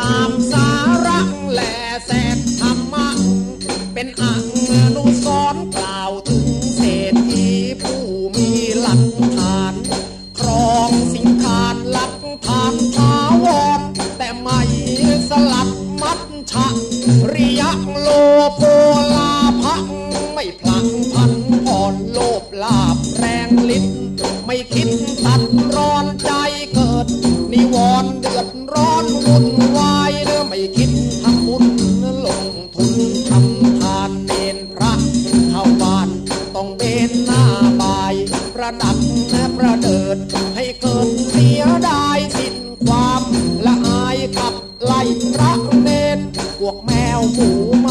ตามสาระแหล่แสกธรรมะเป็นอนุสรณ์กล่าวถึงเศรษฐีผู้มีหลักฐานครองสิงคานหลักฐานถาวรแต่ไม่สลัดมัดฉะริยะโลโภลาภะไม่พลังพันผ่อนโลภลาภแรงลิ้นไม่คิดตัดร้อนใจเกิดนิวรณ์เดือดร้อนวุ่นวายเด้อไม่คิดทำบุญลงทุนทำทานเนรพระเข้าบ้านต้องเบนหน้าบายประดับและประเดิดให้เกิดเสียดายสิ้นความละอายขับไล่พระเนรพวกแมวหมู